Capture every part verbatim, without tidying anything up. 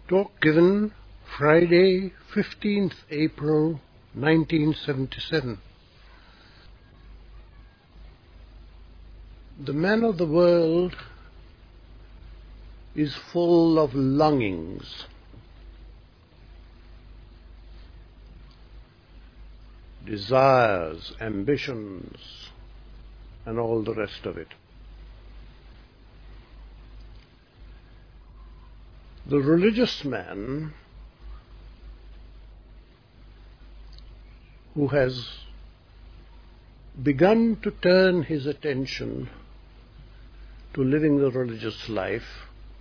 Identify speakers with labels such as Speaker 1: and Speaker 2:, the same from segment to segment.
Speaker 1: Talk given Friday, fifteenth April nineteen seventy-seven. The man of the world is full of longings, desires, ambitions, and all the rest of it. The religious man who has begun to turn his attention to living the religious life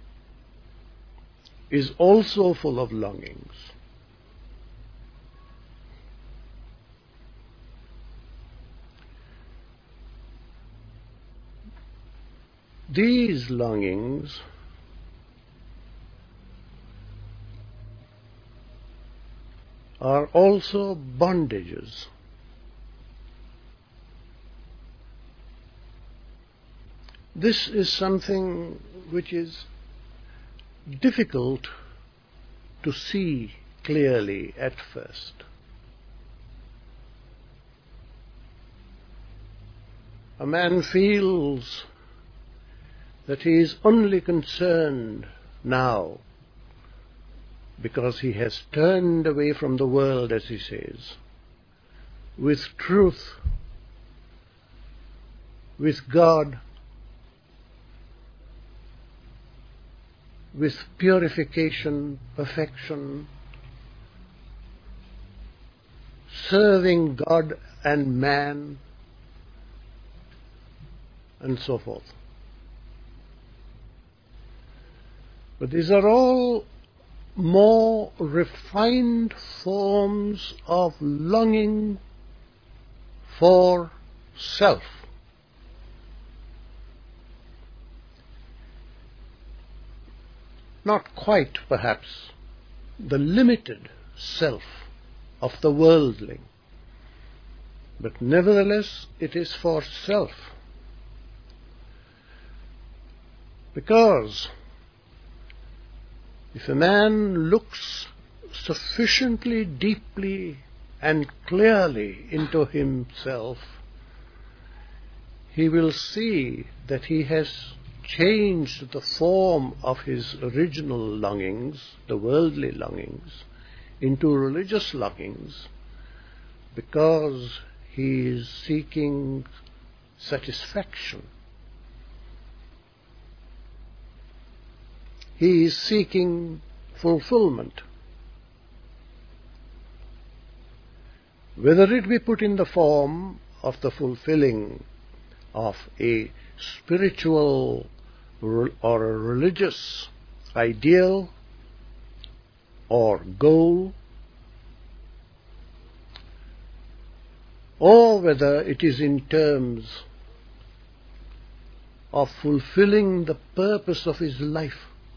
Speaker 1: is also full of longings. These longings are also bondages. This is something which is difficult to see clearly at first. A man feels that he is only concerned now because he has turned away from the world, as he says, with truth, with God, with purification, perfection, serving God and man, and so forth. But these are all more refined forms of longing for self. Not quite, perhaps, the limited self of the worldling, but nevertheless it is for self. Because if a man looks sufficiently deeply and clearly into himself, he will see that he has changed the form of his original longings, the worldly longings, into religious longings, because he is seeking satisfaction. He is seeking fulfillment. Whether it be put in the form of the fulfilling of a spiritual or a religious ideal or goal, or whether it is in terms of fulfilling the purpose of his life.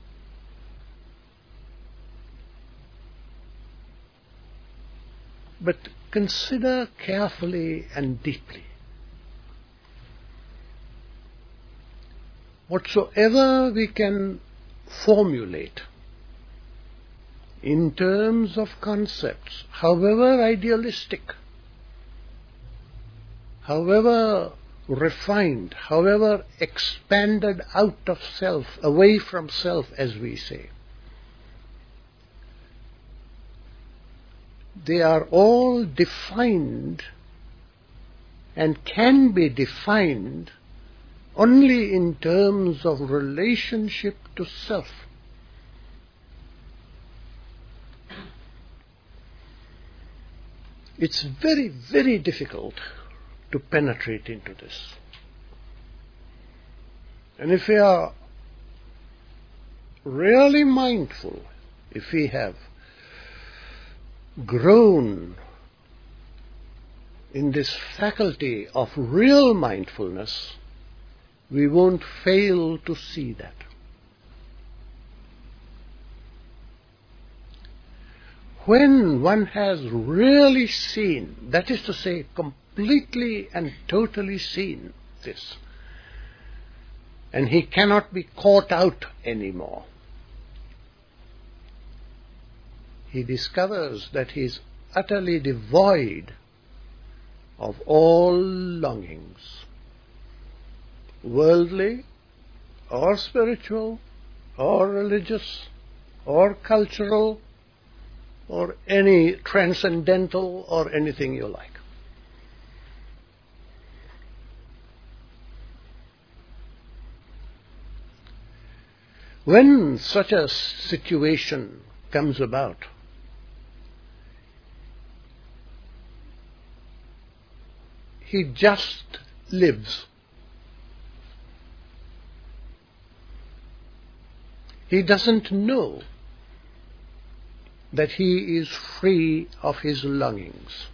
Speaker 1: But consider carefully and deeply. Whatsoever we can formulate in terms of concepts, however idealistic, however refined, however expanded out of self, away from self, as we say, they are all defined and can be defined only in terms of relationship to self. It's very, very difficult to penetrate into this. And if we are really mindful, if we have grown in this faculty of real mindfulness, we won't fail to see that. When one has really seen, that is to say, completely and totally seen this, and he cannot be caught out anymore, he discovers that he is utterly devoid of all longings, worldly or spiritual or religious or cultural or any transcendental or anything you like. When such a situation comes about, he just lives. He doesn't know that he is free of his longings.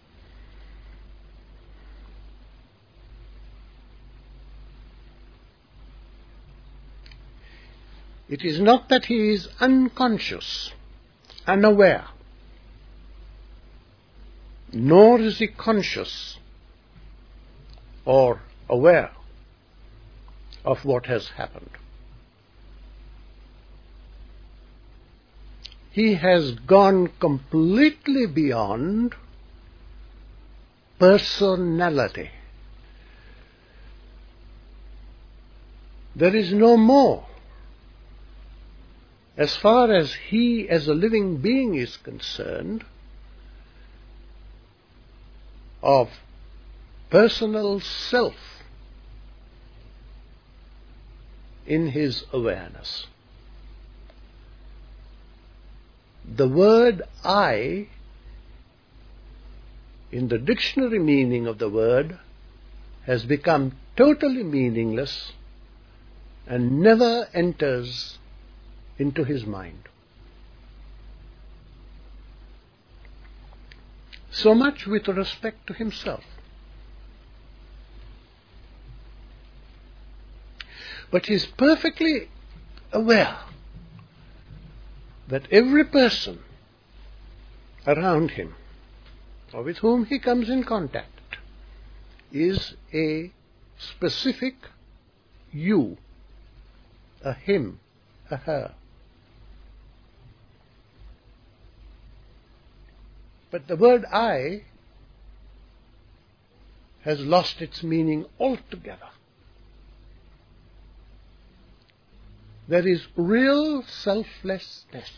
Speaker 1: It is not that he is unconscious, unaware, nor is he conscious or aware of what has happened. He has gone completely beyond personality. There is no more, as far as he as a living being is concerned, of personal self in his awareness. The word I, in the dictionary meaning of the word, has become totally meaningless and never enters into his mind. So much with respect to himself. But he is perfectly aware that every person around him, or with whom he comes in contact, is a specific you, a him, a her. But the word I has lost its meaning altogether. There is real selflessness.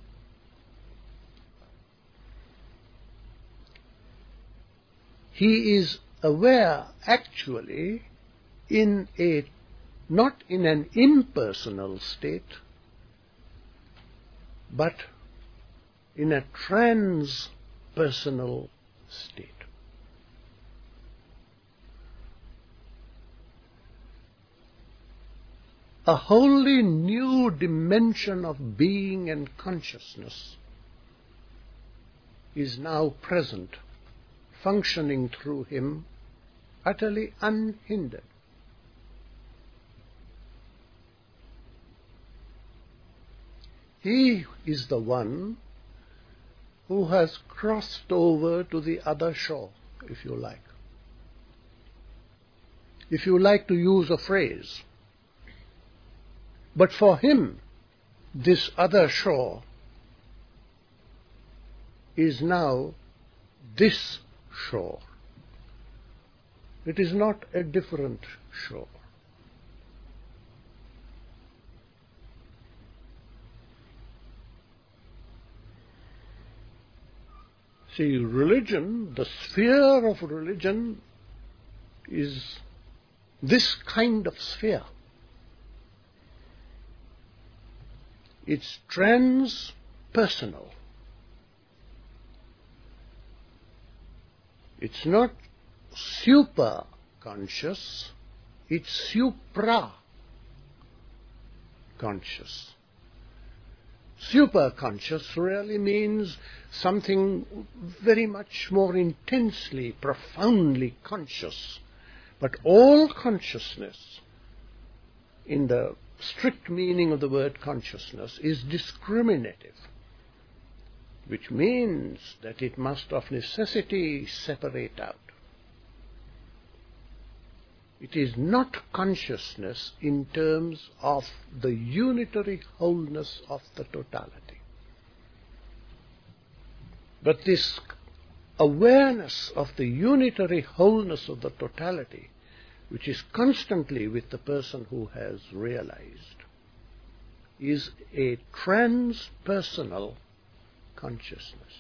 Speaker 1: He is aware, actually, in a not in an impersonal state, but in a transpersonal state. A wholly new dimension of being and consciousness is now present, functioning through him, utterly unhindered. He is the one who has crossed over to the other shore, if you like. If you like to use a phrase. But for him, this other shore is now this shore. It is not a different shore. See, religion, the sphere of religion is this kind of sphere. It's transpersonal. It's not super-conscious, it's supra-conscious. Super-conscious really means something very much more intensely, profoundly conscious. But all consciousness, in the strict meaning of the word consciousness, is discriminative, which means that it must of necessity separate out. It is not consciousness in terms of the unitary wholeness of the totality. But this awareness of the unitary wholeness of the totality, which is constantly with the person who has realized, is a transpersonal consciousness.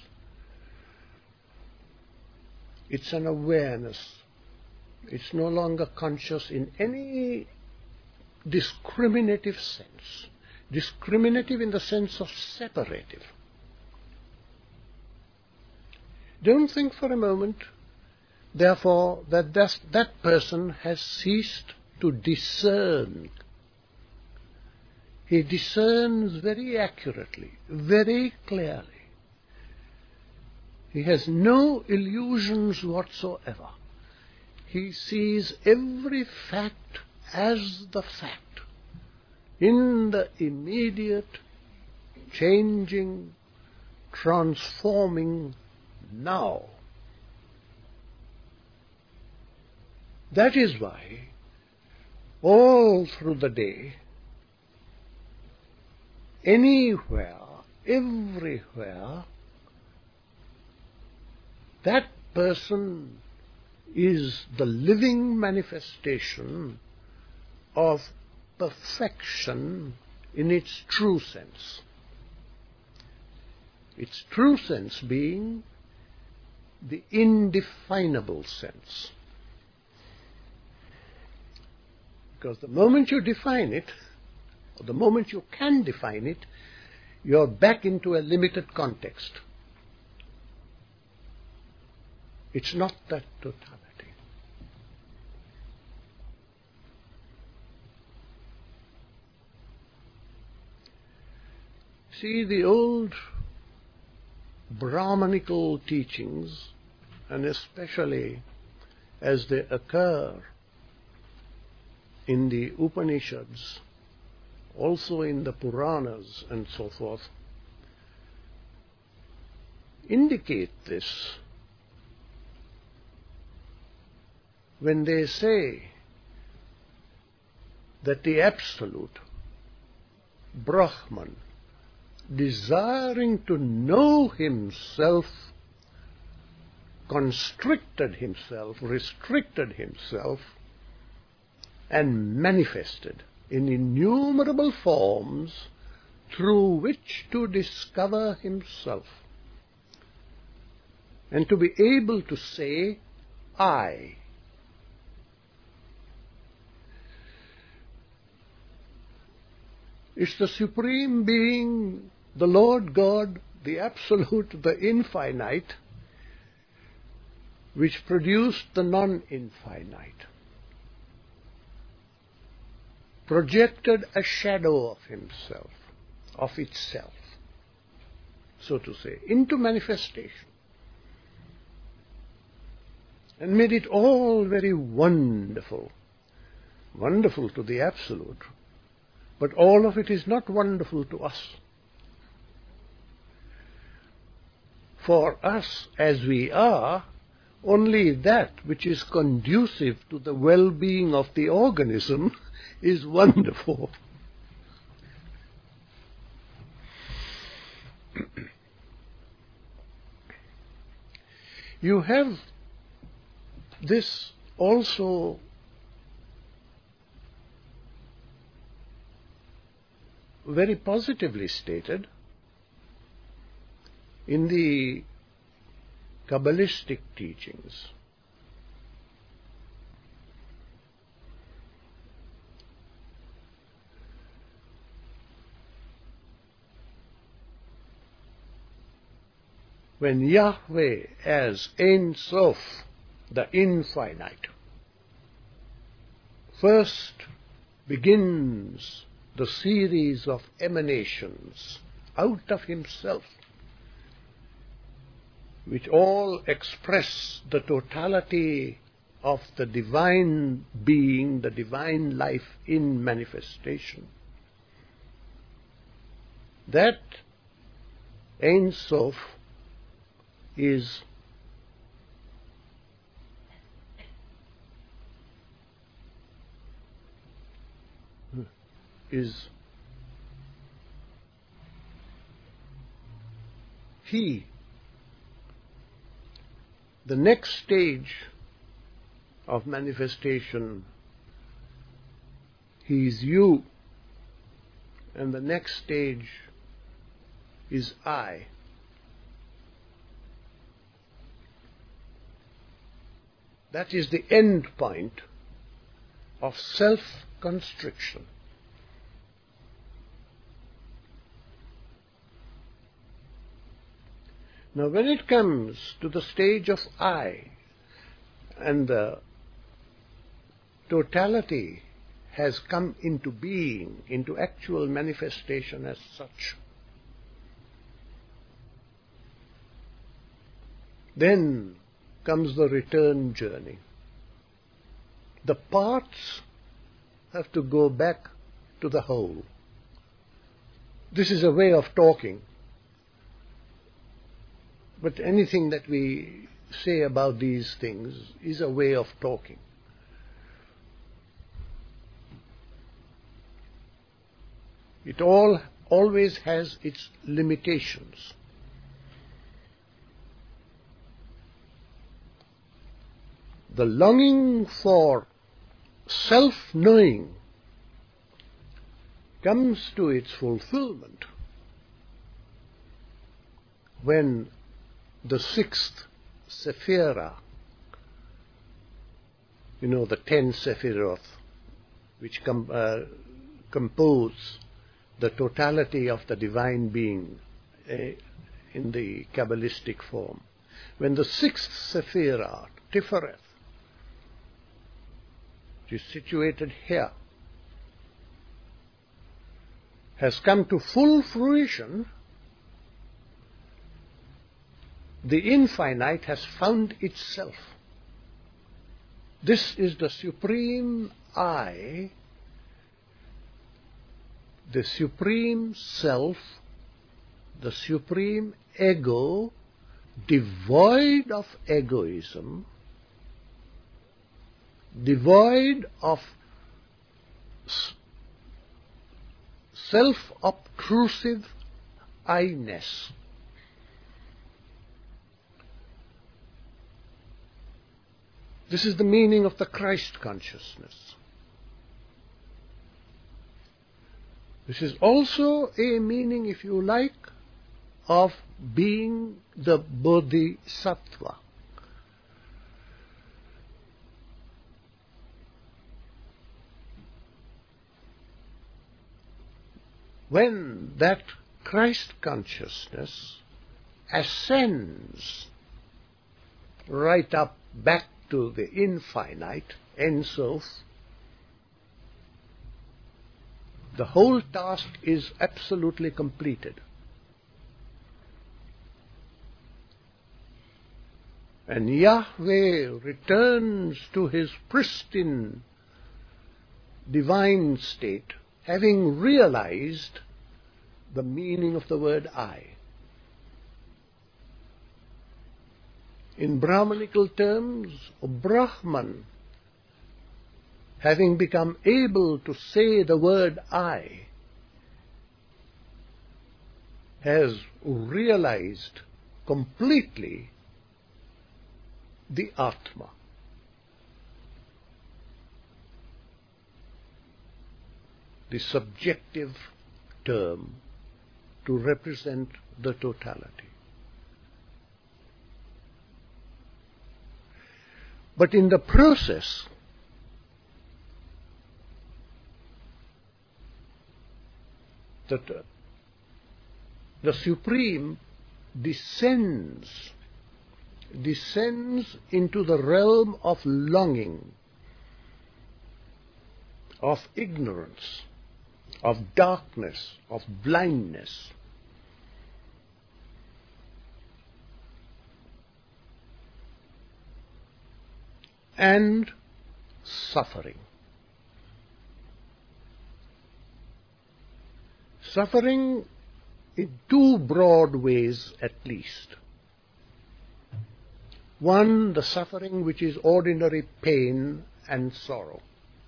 Speaker 1: It's an awareness. It's no longer conscious in any discriminative sense. Discriminative in the sense of separative. Don't think for a moment, therefore, that das, that person has ceased to discern. He discerns very accurately, very clearly. He has no illusions whatsoever. He sees every fact as the fact, in the immediate, changing, transforming now. That is why, all through the day, anywhere, everywhere, that person is the living manifestation of perfection in its true sense. Its true sense being the indefinable sense. Because the moment you define it, or the moment you can define it, you're back into a limited context. It's not that totality. See, the old Brahmanical teachings, and especially as they occur in the Upanishads, also in the Puranas and so forth, indicate this when they say that the Absolute, Brahman, desiring to know himself, constricted himself, restricted himself, and manifested in innumerable forms through which to discover himself, and to be able to say, I. It's the Supreme Being, the Lord God, the Absolute, the Infinite, which produced the non-infinite, projected a shadow of himself, of itself, so to say, into manifestation, and made it all very wonderful, wonderful to the Absolute, but all of it is not wonderful to us. For us, as we are, only that which is conducive to the well-being of the organism is wonderful. You have this also very positively stated in the Kabbalistic teachings. When Yahweh as Ein Sof, the infinite, first begins the series of emanations out of himself, which all express the totality of the divine being, the divine life in manifestation. That Ein Sof is is he The next stage of manifestation, he is you, and the next stage is I. That is the end point of self-constriction. Now when it comes to the stage of I, and the totality has come into being, into actual manifestation as such, then comes the return journey. The parts have to go back to the whole. This is a way of talking. But anything that we say about these things is a way of talking. It all always has its limitations. The longing for self-knowing comes to its fulfillment when the sixth Sephira, you know, the ten Sephiroth, which com- uh, compose the totality of the divine being uh, in the Kabbalistic form. When the sixth Sephira, Tifereth, which is situated here, has come to full fruition, the infinite has found itself. This is the supreme I, the supreme self, the supreme ego, devoid of egoism, devoid of self-obtrusive I-ness. This is the meaning of the Christ consciousness. This is also a meaning, if you like, of being the Bodhisattva. When that Christ consciousness ascends right up back to the infinite, Ein Sof, the whole task is absolutely completed. And Yahweh returns to his pristine divine state, having realized the meaning of the word I. In Brahmanical terms, Brahman, having become able to say the word I, has realized completely the Atma. The subjective term to represent the totality. But in the process, that uh, the Supreme descends, descends into the realm of longing, of ignorance, of darkness, of blindness. And suffering. Suffering in two broad ways at least. One, the suffering which is ordinary pain and sorrow,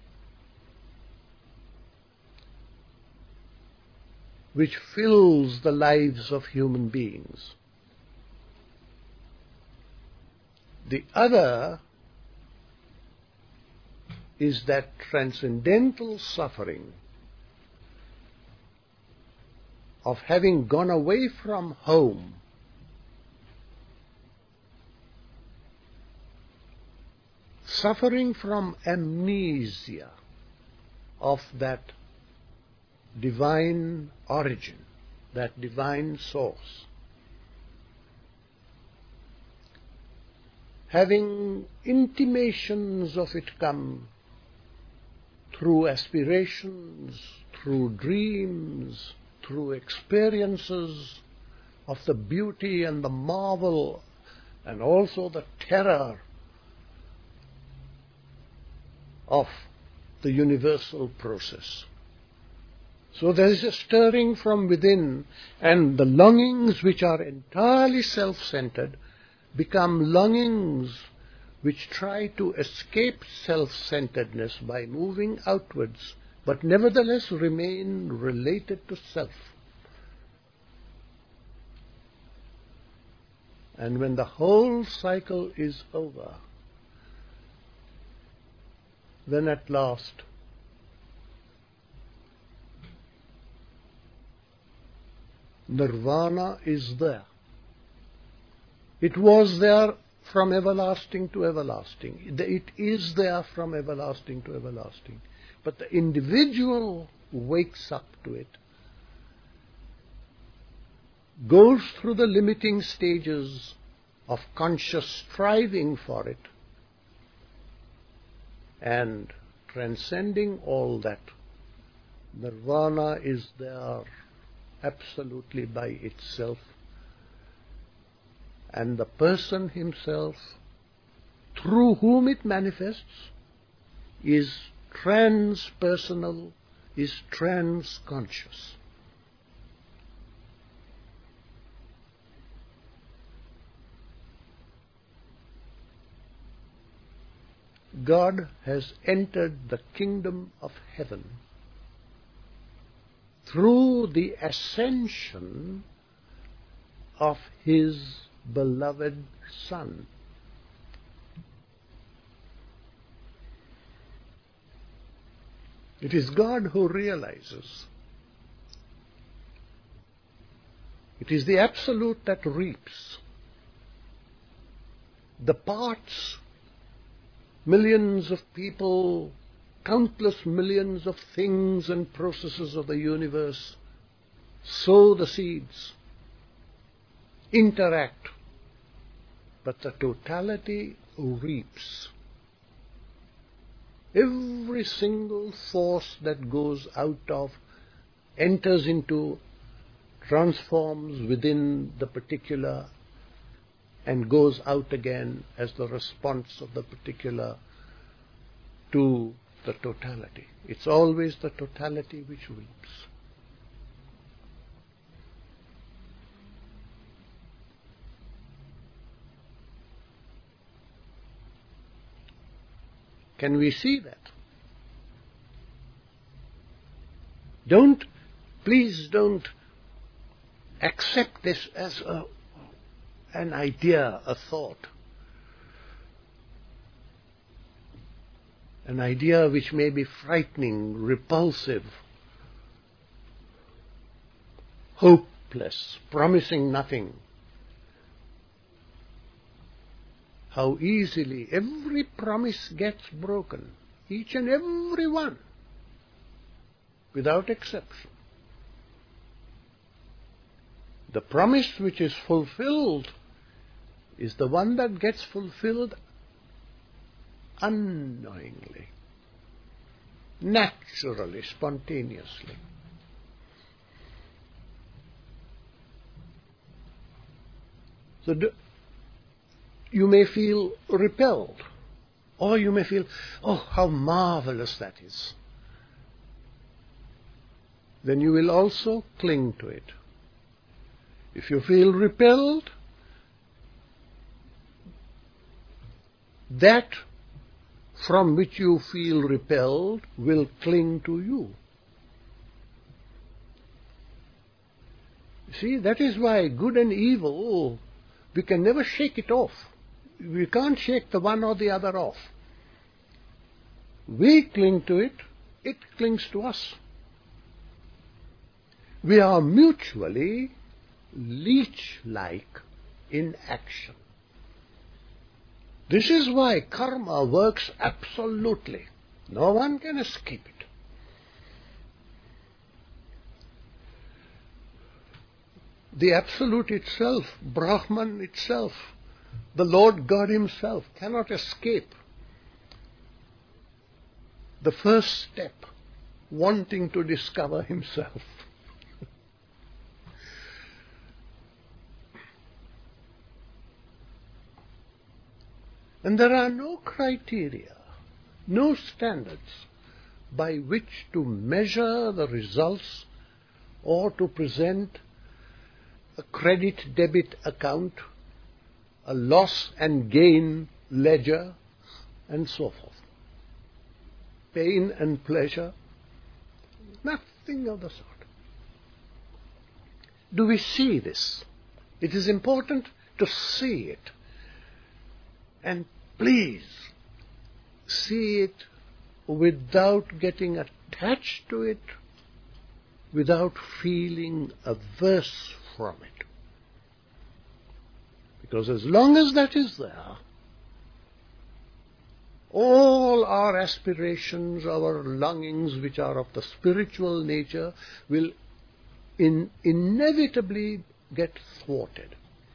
Speaker 1: which fills the lives of human beings. The other is that transcendental suffering of having gone away from home, suffering from amnesia of that divine origin, that divine source. Having intimations of it come through aspirations, through dreams, through experiences of the beauty and the marvel and also the terror of the universal process. So there is a stirring from within, and the longings which are entirely self-centered become longings which try to escape self-centeredness by moving outwards, but nevertheless remain related to self. And when the whole cycle is over, then at last nirvana is there. It was there from everlasting to everlasting. It is there from everlasting to everlasting. But the individual wakes up to it, goes through the limiting stages of conscious striving for it, and transcending all that, nirvana is there absolutely by itself. And the person himself, through whom it manifests, is transpersonal, is transconscious. God has entered the kingdom of heaven through the ascension of His beloved Son. It is God who realizes. It is the Absolute that reaps. The parts, millions of people, countless millions of things and processes of the universe sow the seeds, interact, but the totality reaps. Every single force that goes out of, enters into, transforms within the particular and goes out again as the response of the particular to the totality. It's always the totality which reaps. Can we see that? Don't, please don't accept this as a, an idea, a thought. An idea which may be frightening, repulsive, hopeless, promising nothing. How easily every promise gets broken, each and every one, without exception. The promise which is fulfilled is the one that gets fulfilled unknowingly, naturally, spontaneously. So do, you may feel repelled, or you may feel, oh, how marvelous that is. Then you will also cling to it. If you feel repelled, that from which you feel repelled will cling to you. See, that is why good and evil, we can never shake it off. we can't shake the one or the other off. We cling to it, it clings to us. We are mutually leech-like in action. This is why karma works absolutely. No one can escape it. The Absolute itself, Brahman itself, the Lord God Himself cannot escape the first step, wanting to discover Himself. And there are no criteria, no standards by which to measure the results or to present a credit-debit account, a loss and gain ledger, and so forth. Pain and pleasure, nothing of the sort. Do we see this? It is important to see it. And please, see it without getting attached to it, without feeling averse from it. Because as long as that is there, all our aspirations, our longings, which are of the spiritual nature, will in, inevitably get thwarted.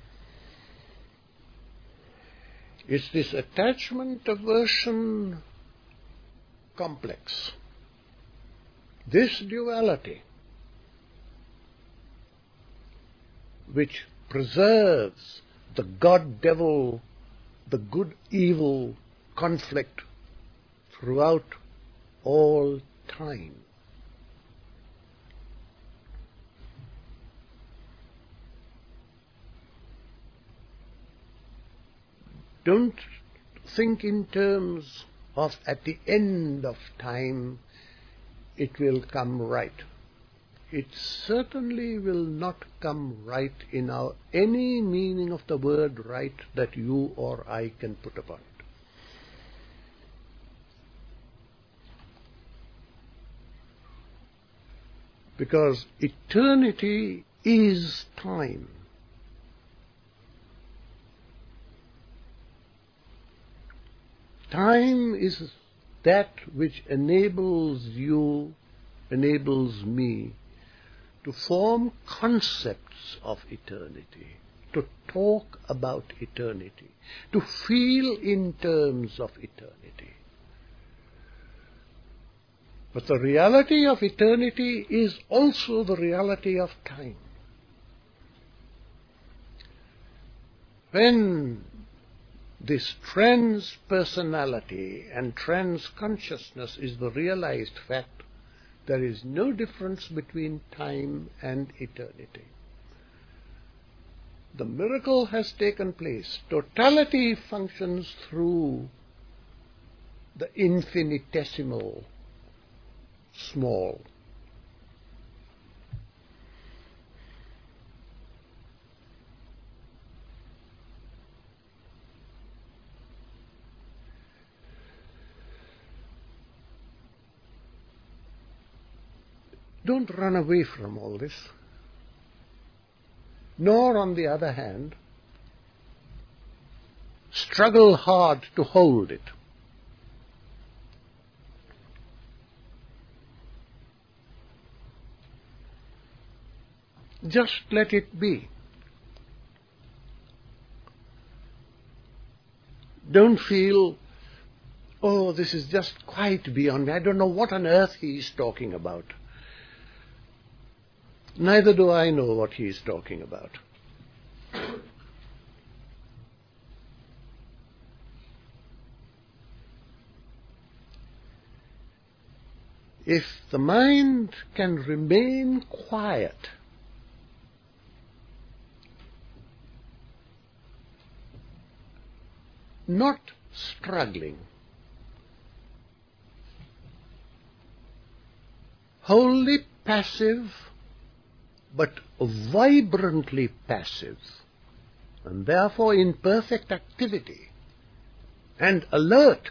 Speaker 1: It's this attachment-aversion complex, this duality, which preserves the God-devil, the good-evil conflict throughout all time. Don't think in terms of at the end of time it will come right. It certainly will not come right in our, any meaning of the word right that you or I can put upon it. Because eternity is time. Time is that which enables you, enables me, to form concepts of eternity, to talk about eternity, to feel in terms of eternity. But the reality of eternity is also the reality of time. When this trans-personality and trans-consciousness is the realized fact, there is no difference between time and eternity. The miracle has taken place. Totality functions through the infinitesimal small. Don't run away from all this, nor, on the other hand, struggle hard to hold it. Just let it be. Don't feel, oh, this is just quite beyond me. I don't know what on earth he is talking about. Neither do I know what he is talking about. If the mind can remain quiet, not struggling, wholly passive, but vibrantly passive, and therefore in perfect activity, and alert,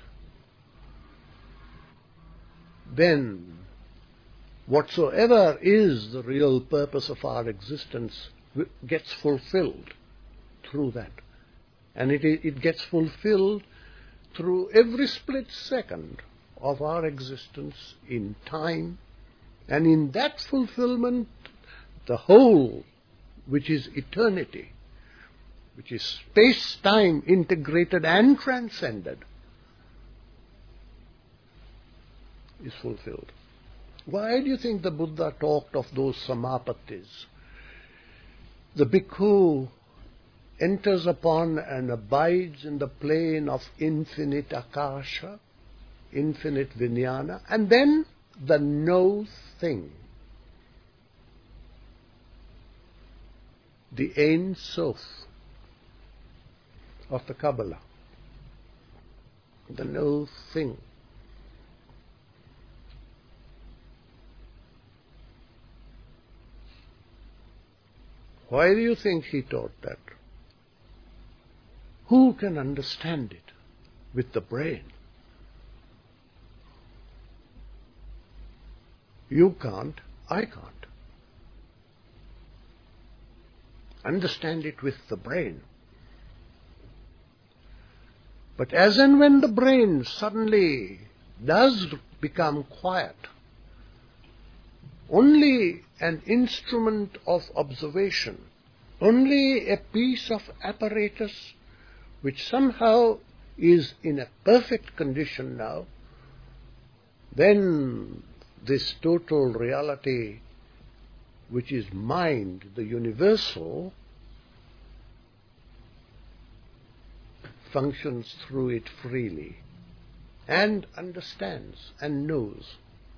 Speaker 1: then whatsoever is the real purpose of our existence gets fulfilled through that. And it, it gets fulfilled through every split second of our existence in time, and in that fulfillment, the whole, which is eternity, which is space-time integrated and transcended, is fulfilled. Why do you think the Buddha talked of those samapatis? The bhikkhu enters upon and abides in the plane of infinite akasha, infinite vijnana, and then the no thing, the Ein Sof of the Kabbalah, the no thing. Why do you think he taught that? Who can understand it with the brain? You can't, I can't. Understand it with the brain. But as and when the brain suddenly does become quiet, only an instrument of observation, only a piece of apparatus which somehow is in a perfect condition now, then this total reality, which is mind, the universal, functions through it freely and understands and knows.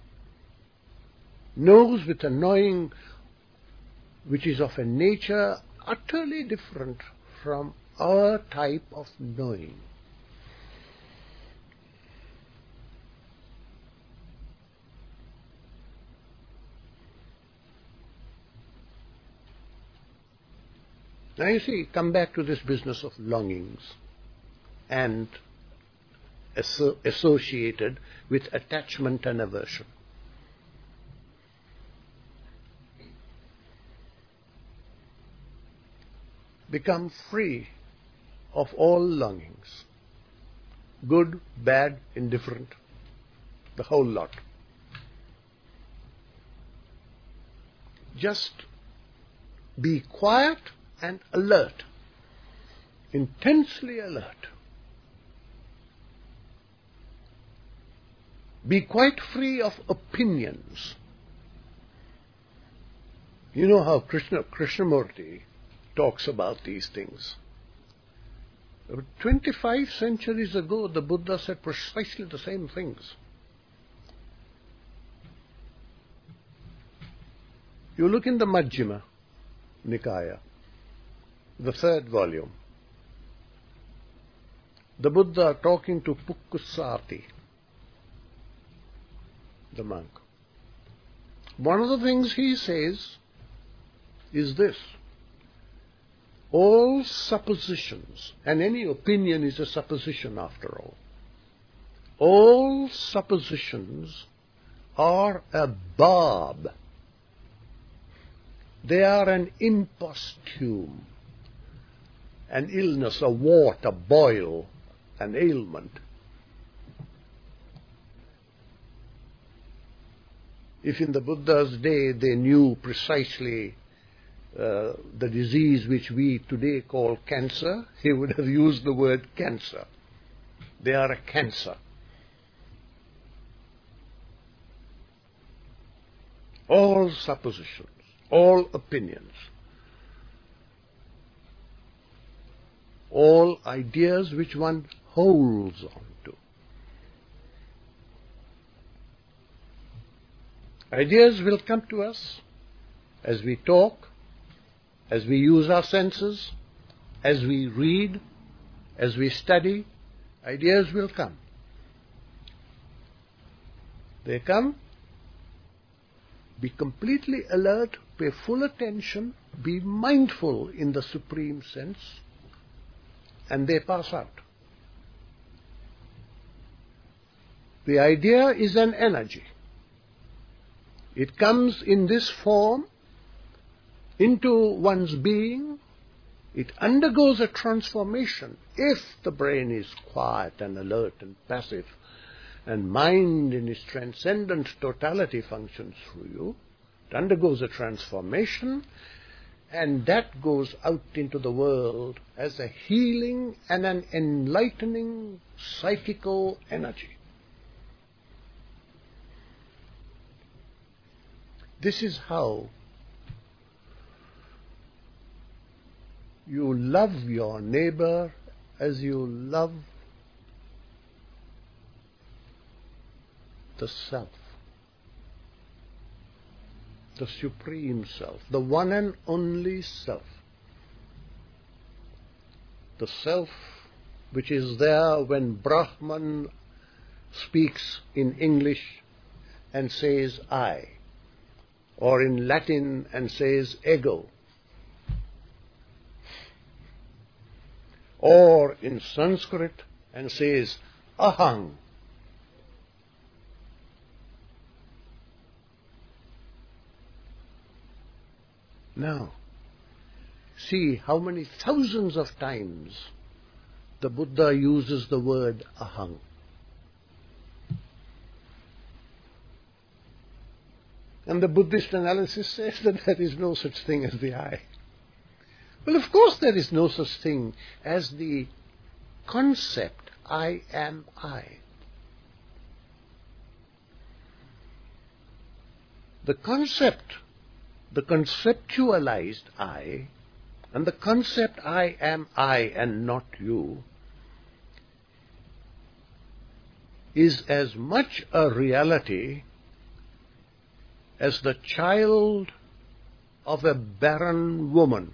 Speaker 1: Knows with a knowing which is of a nature utterly different from our type of knowing. Now you see, come back to this business of longings and asso- associated with attachment and aversion. Become free of all longings, good, bad, indifferent, the whole lot. Just be quiet and alert, intensely alert. Be quite free of opinions. You know how Krishna, Krishnamurti talks about these things. twenty-five centuries ago, the Buddha said precisely the same things. You look in the Majjhima Nikaya, the third volume, the Buddha talking to Pukkusati, the monk. One of the things he says is this: all suppositions, and any opinion is a supposition after all, all suppositions are a barb. They are an imposthume, an illness, a wart, a boil, an ailment. If in the Buddha's day they knew precisely uh, the disease which we today call cancer, he would have used the word cancer. They are a cancer. All suppositions, all opinions, all ideas which one holds on to. Ideas will come to us as we talk, as we use our senses, as we read, as we study. Ideas will come. They come. Be completely alert, pay full attention, be mindful in the supreme sense, and they pass out. The idea is an energy. It comes in this form into one's being. It undergoes a transformation if the brain is quiet and alert and passive, and mind in its transcendent totality functions through you. It undergoes a transformation, and that goes out into the world as a healing and an enlightening psychical energy. This is how you love your neighbor as you love the self, the supreme self, the one and only self. The self which is there when Brahman speaks in English and says I, or in Latin and says ego, or in Sanskrit and says ahang. Now, see how many thousands of times the Buddha uses the word ahang. And the Buddhist analysis says that there is no such thing as the I. Well, of course there is no such thing as the concept I am I. The concept, the conceptualized I, and the concept I am I and not you, is as much a reality as the child of a barren woman.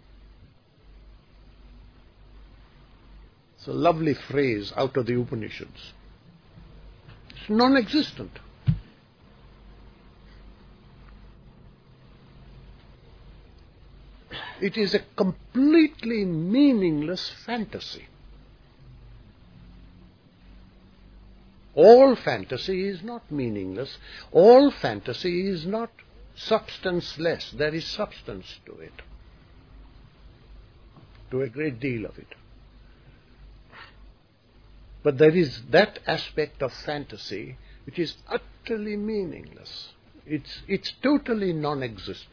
Speaker 1: It's a lovely phrase out of the Upanishads. It's non-existent. It is a completely meaningless fantasy. All fantasy is not meaningless. All fantasy is not substanceless. There is substance to it, to a great deal of it. But there is that aspect of fantasy which is utterly meaningless. It's, it's totally non-existent.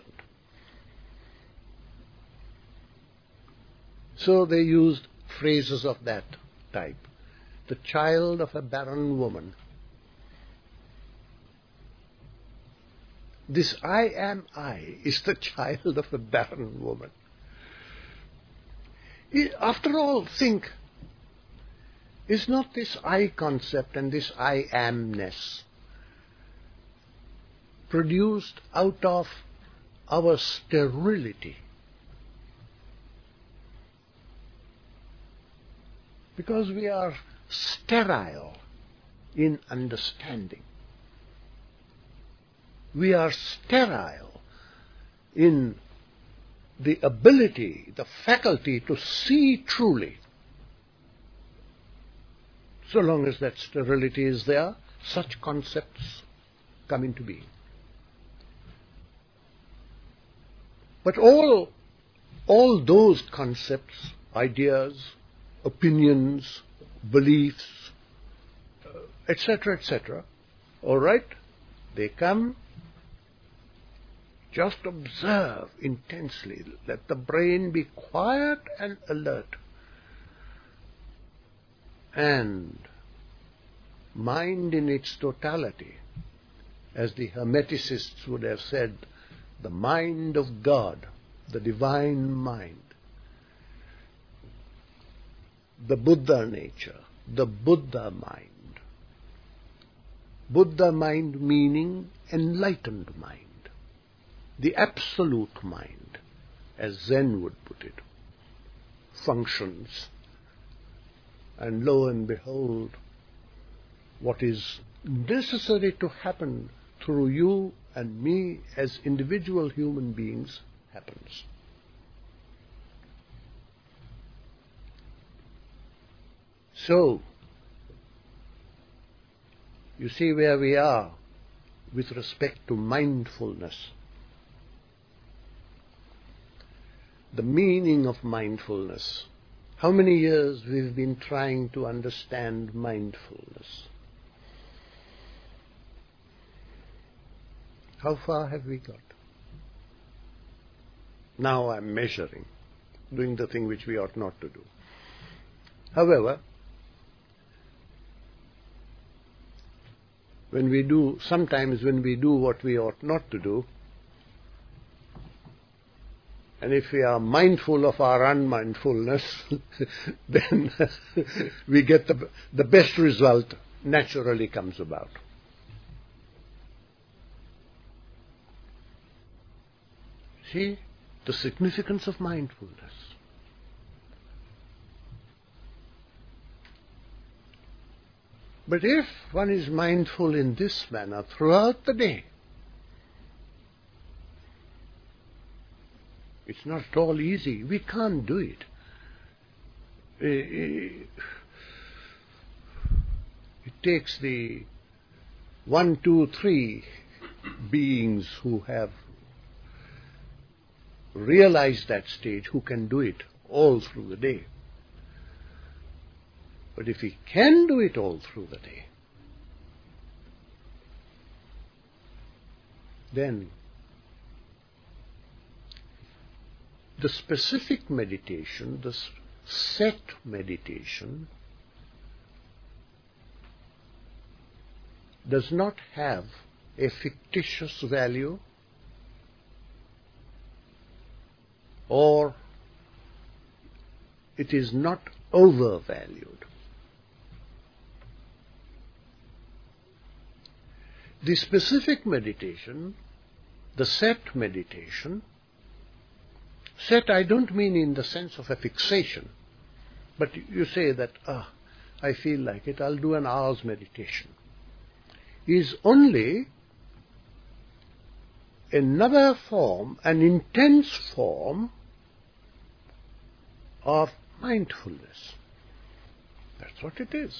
Speaker 1: So they used phrases of that type. The child of a barren woman. This I am I is the child of a barren woman. After all, think, is not this I concept and this I amness produced out of our sterility? Because we are sterile in understanding. We are sterile in the ability, the faculty to see truly. So long as that sterility is there, such concepts come into being. But all, all those concepts, ideas, opinions, beliefs, et cetera, et cetera, all right, they come. Just observe intensely. Let the brain be quiet and alert. And mind in its totality, as the Hermeticists would have said, the mind of God, the divine mind, the Buddha nature, the Buddha mind. Buddha mind meaning enlightened mind, the absolute mind, as Zen would put it, functions. And lo and behold, what is necessary to happen through you and me as individual human beings happens. So, You see where we are with respect to mindfulness. The meaning of mindfulness. How many years we've been trying to understand mindfulness? How far have we got? Now I'm measuring, doing the thing which we ought not to do. However, when we do, sometimes when we do what we ought not to do, and if we are mindful of our unmindfulness, then we get the, the best result naturally comes about. See the significance of mindfulness. But if one is mindful in this manner throughout the day, it's not at all easy. We can't do it. It takes the one, two, three beings who have realized that stage, who can do it all through the day. But if we can do it all through the day, then the specific meditation, the set meditation, does not have a fictitious value or it is not overvalued. The specific meditation, the set meditation, set I don't mean in the sense of a fixation, but you say that, ah, I feel like it, I'll do an hour's meditation, is only another form, an intense form of mindfulness. That's what it is.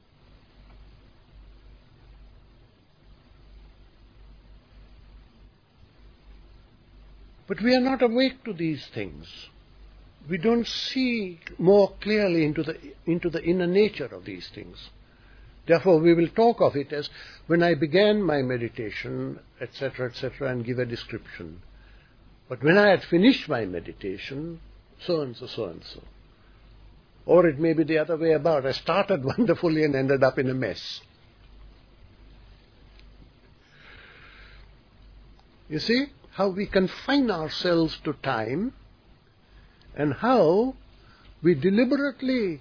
Speaker 1: But we are not awake to these things. We don't see more clearly into the, into the inner nature of these things. Therefore, we will talk of it as when I began my meditation, et cetera, et cetera, and give a description. But when I had finished my meditation, so and so, so and so. Or it may be the other way about. I started wonderfully and ended up in a mess. You see how we confine ourselves to time and how we deliberately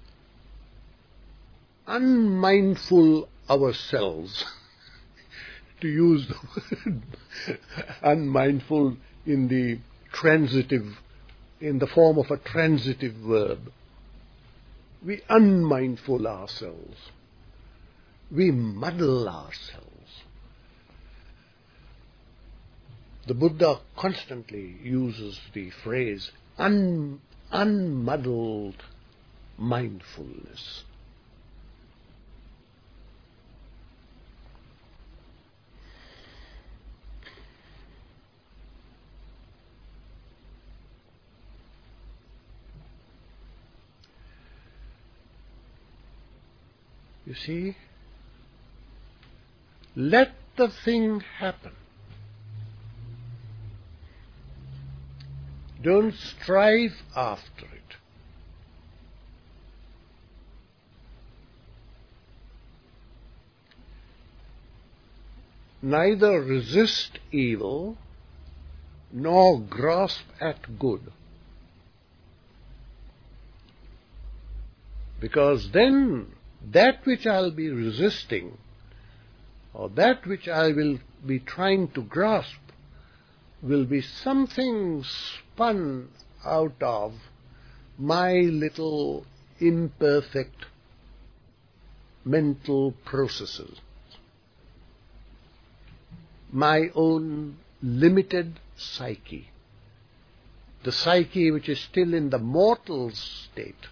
Speaker 1: unmindful ourselves, to use the word unmindful in the transitive, in the form of a transitive verb. We unmindful ourselves. We muddle ourselves. The Buddha constantly uses the phrase un, unmuddled mindfulness. You see, let the thing happen. Don't strive after it. Neither resist evil nor grasp at good. Because then that which I'll be resisting, or that which I will be trying to grasp, will be something spun out of my little imperfect mental processes, my own limited psyche, the psyche which is still in the mortal state.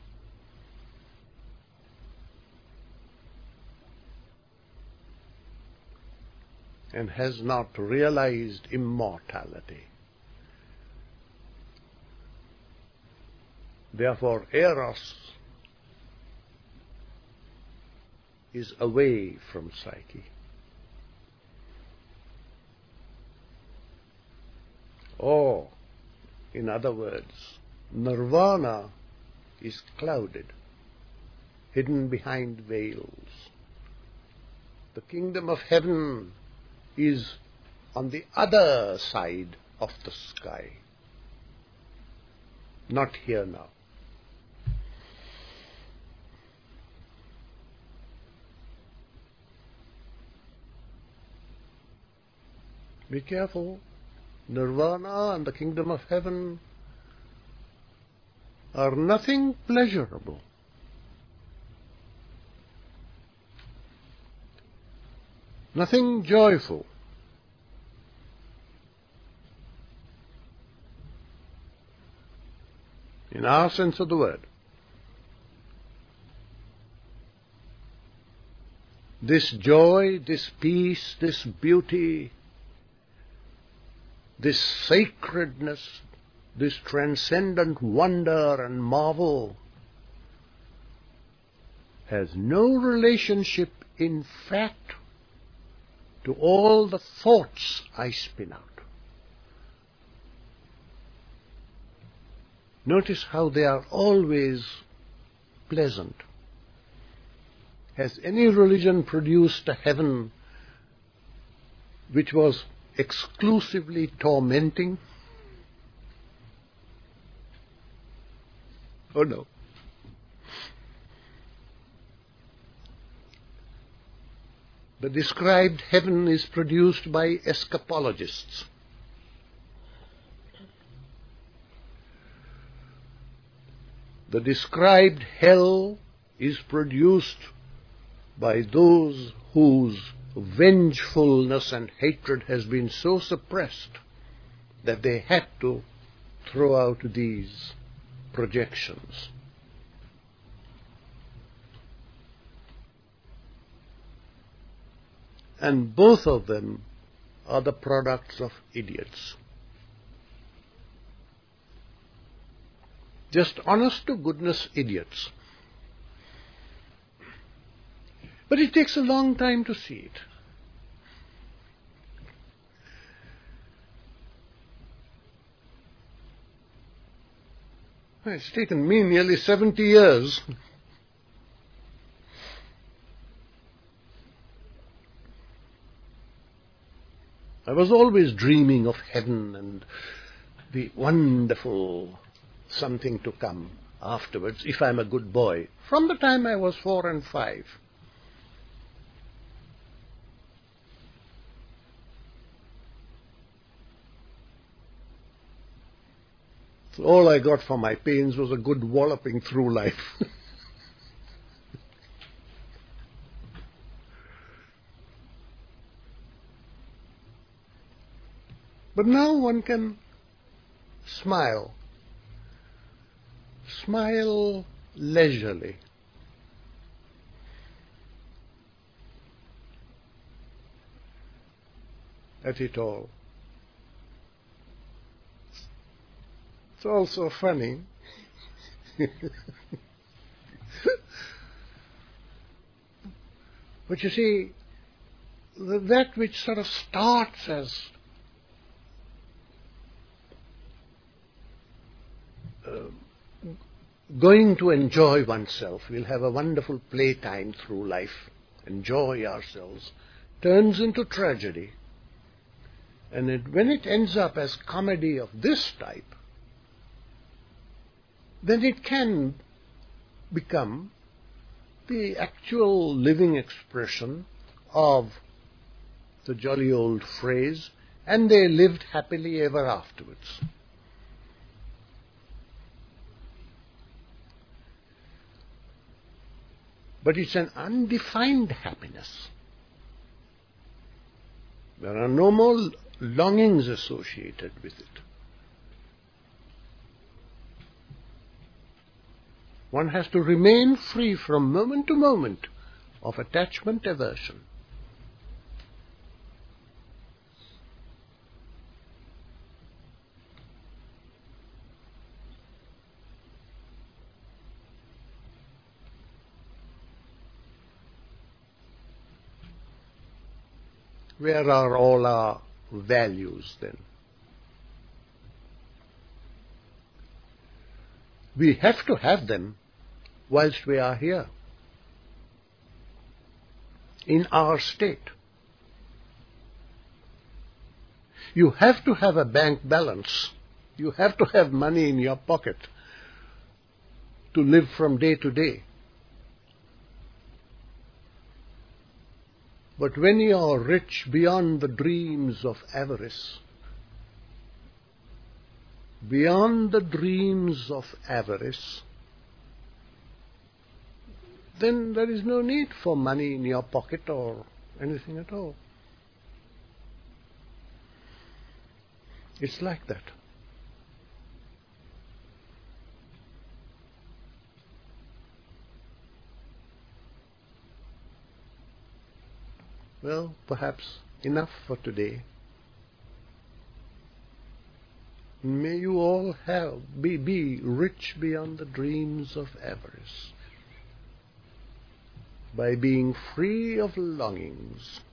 Speaker 1: and has not realized immortality. Therefore, Eros is away from Psyche. Or, in other words, Nirvana is clouded, hidden behind veils. The kingdom of heaven is on the other side of the sky, not here now. Be careful. Nirvana and the kingdom of heaven are nothing pleasurable. Nothing joyful. In our sense of the word. This joy, this peace, this beauty, this sacredness, this transcendent wonder and marvel has no relationship, in fact, to all the thoughts I spin out. Notice how they are always pleasant. Has any religion produced a heaven which was exclusively tormenting? Oh no. The described heaven is produced by escapologists. The described hell is produced by those whose vengefulness and hatred has been so suppressed that they had to throw out these projections. And both of them are the products of idiots. Just honest-to-goodness idiots. But it takes a long time to see it. It's taken me nearly seventy years. I was always dreaming of heaven and the wonderful something to come afterwards, if I'm a good boy, from the time I was four and five. So all I got for my pains was a good walloping through life. But now one can smile. Smile leisurely. At it all. It's also funny. But you see, that which sort of starts as uh, going to enjoy oneself, we'll have a wonderful playtime through life, enjoy ourselves, turns into tragedy. And it, when it ends up as comedy of this type, then it can become the actual living expression of the jolly old phrase, and they lived happily ever afterwards. But it's an undefined happiness. There are no more longings associated with it. One has to remain free from moment to moment of attachment, aversion. Where are all our values then? We have to have them whilst we are here, in our state. You have to have a bank balance. You have to have money in your pocket to live from day to day. But when you are rich beyond the dreams of avarice, beyond the dreams of avarice, then there is no need for money in your pocket or anything at all. It's like that. Well, perhaps enough for today. May you all have, be, be rich beyond the dreams of avarice, by being free of longings,